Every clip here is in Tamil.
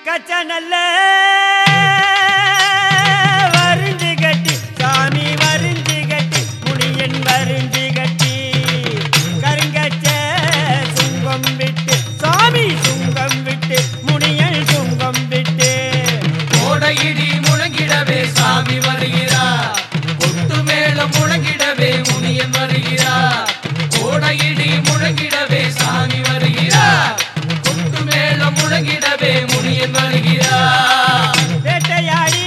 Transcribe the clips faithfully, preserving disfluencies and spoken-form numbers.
கச்ச நல்ல வரிஞ்சு கட்டி சாமி வரிஞ்சு கட்டி முனியன் வரிஞ்சு கட்டி கருங்கச்ச சுங்கம் விட்டு சாமி சுங்கம் விட்டு முனியன் சுங்கம் விட்டு கோடையிடி முழங்கிடவே சாமி வருகிறார் கொட்டு மேளம் முழங்கிடவே முனியன் வருகிறார் கோடையிடி முழங்கிடவே சாமி வருகிறார் கொட்டு மேளம் முழங்கிடவே முனியன் வருகிறார் வேட்டையாடி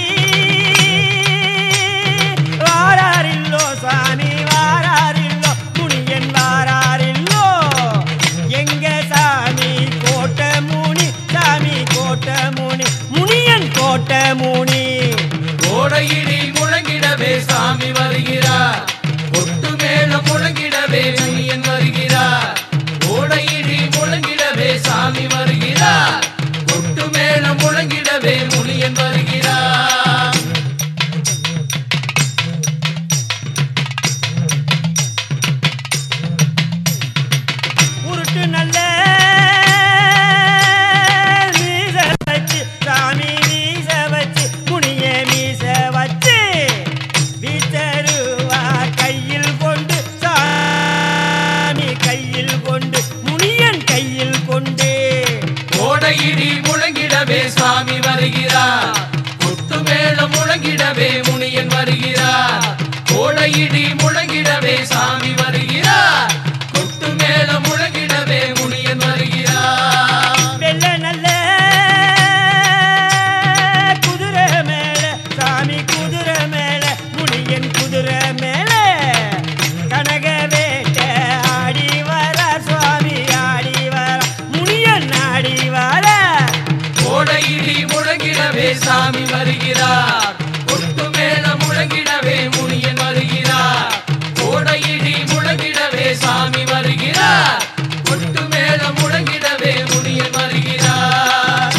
வாராரில்லோ சாமி வாராரில்லோ முனியன் வாராரில்லோ எங்க சாமி கோட்ட முனி சாமி கோட்ட முனி முனியன் கோட்ட முனி கோடையிடி முழங்கிடவே சாமி வருகிறார் கொட்டு மேளம் முழங்கிடவே முனியன் வருகிறார் கோடையிடி முழங்கிடவே சாமி வருகிறார் கொட்டு மேளம் முழங்கிடவே முனியன் வருகிறார் உருட்டு நல்ல மீச வச்சு சாமி மீச வச்சு முனிய மீச வச்சு வீச்சருவா கையில் கொண்டு சாமி கையில் கொண்டு முனியன் கையில் கொண்டு கோடையிடி முழங்கிடவே சாமி வருகிறார் கொட்டு மேளம் முழங்கிடவே முனியன் வருகிறார் கோடையிடி முழங்கிடவே சாமி வருகிறார் கொட்டு மேளம் முழங்கிடவே முனியன் வருகிறார் வெள்ள நல்ல குதிரை மேல சாமி குதிரை மேல முனியன் குதிரை மேல கனக வேட்ட ஆடி வர சுவாமி ஆடி வர முனியன் ஆடி வர கோடையிடி முழங்கிடவே சாமி வருகிறார் கொட்டு மேளம் முழங்கிடவே முனியன் வருகிறார் கோடையிடி முழங்கிடவே சாமி வருகிறார் கொட்டு மேளம் முழங்கிடவே முனியன் வருகிறார்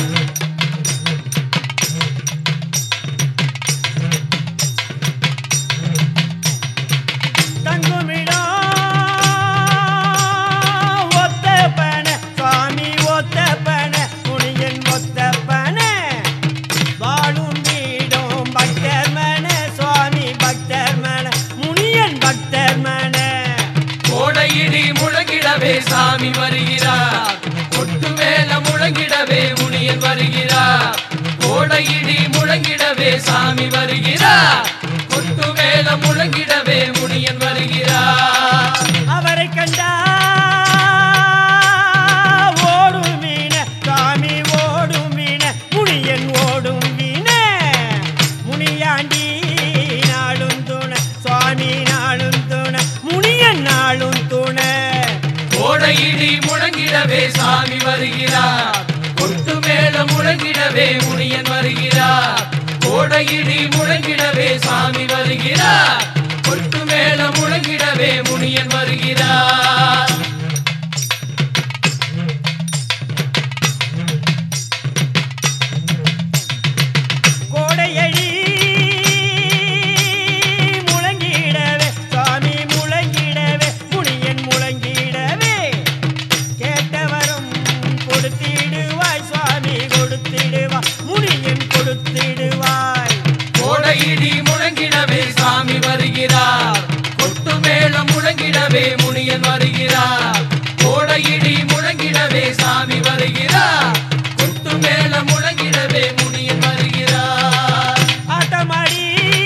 தங்குமிடம் ஒத்த பன சுவாமி ஒத்த பன முனியன் ஒத்த பன வாழும் வீடும் பக்தர் மன சுவாமி பக்தர் மன முனியன் பக்தர் மன கோடையிடி முழங்கிடவே சாமி வருகிறார் கொட்டு மேளம் முழங்கிடவே முனியன் வருகிறார் கோடையிடி முழங்கிடவே சாமி வருகிறார் கொட்டு மேளம் முழங்கிடவே முனியன் வருகிறார் அவரை கண்டா ஓடும் வீண சாமி ஓடும் வீண முனியன் ஓடும் வீண முனியாண்டி நாளும் துணை சுவாமி நாளும் துணை முனியன் நாளும் துணை கோடையிடி முழங்கிடவே சாமி வருகிறார் கொட்டு மேளம் முழங்கிடவே முனியன் வருகிறார் கோடையிடி முழங்கிடவே சாமி வருகிறார் கொட்டு மேளம் முழங்கிடவே முனியன் வருகிறார் கோடையடி முழங்கிடவே சாமி முழங்கிடவே முனியன் முழங்கிடவே கேட்டவரும் கொடுத்திடுவாய் சுவாமி கொடுத்திடுவாய் முனியன் கொடுத்திடுவாய் கோடையிடி முழங்கிடவே சாமி வருகிறார் கொட்டு மேளம் முழங்கிடவே முனியன் வருகிறார் கோடையிடி முழங்கிடவே சாமி வருகிறார் கொட்டு மேளம் முழங்கிடவே முனியன் வருகிறார் ஆட்டமாடி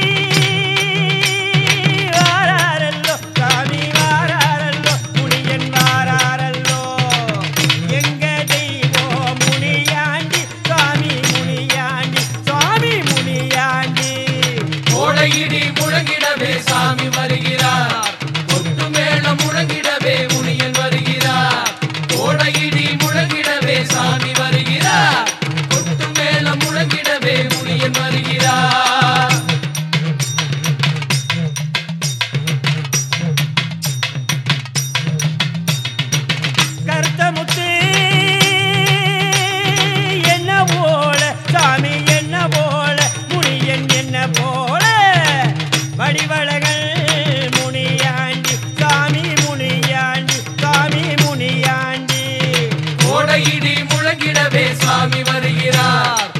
வாராரல்லோ சாமி வாராரல்லோ முனியன் வாராரல்லோ எங்க தெய்வம் முனியாண்டி சாமி முனியாண்டி சாமி முனியாண்டி கோடையிடி முழங்கிடவே சாமி வருகிறார் கொட்டு மேளம் முழங்கிடவே முனியன் வருகிறார் கோடையிடி முழங்கிடவே சாமி வருகிறார் கொட்டு மேளம் முழங்கிடவே முனியன் வருகிறார் கருத்த முத்து என்ன போல சாமி என்ன போல முனியன் என்ன போல வடிவழகல் முனியாண்டி சாமி முனியாண்டி சாமி முனியாண்டி கோடையிடி முழங்கிடவே சாமி வருகிறார்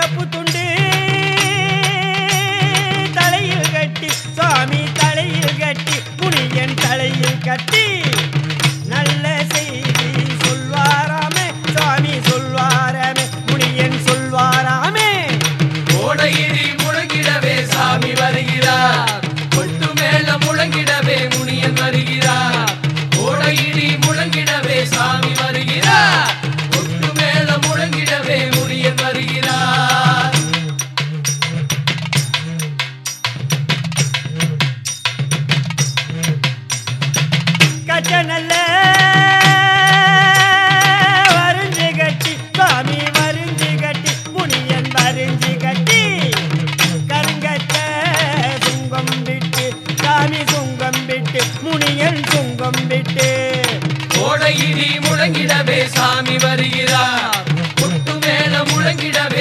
கப்பு துண்டு தலையில் கட்டி சுவாமி தலையில் கட்டி முனியன் தலையில் கட்டி நல்ல செய்தி சொல்வாராமே சுவாமி சொல்வாராமே முனியன் சொல்வாராமே கோடையிடி முழங்கிடவே சாமி வருகிறார் கொட்டு மேல முழங்கிடவே முனியன் வருகிறார் கோடையிடி முழங்கிடவே சாமி வருகிறார் கொட்டு மேல முழங்கிடவே முனியன் வருகிறார் கச்ச நல்ல வரிஞ்சு கட்டி சுவாமி வரிஞ்சு கட்டி முனியன் வரிஞ்சு கட்டி கருங்கச்ச சுங்கம் விட்டு சாமி சுங்கம் விட்டு முனியன் சுங்கம் விட்டு கோடையிடி முழங்கிடவே சாமி வருகிறார் கொட்டு மேல முழங்கிடவே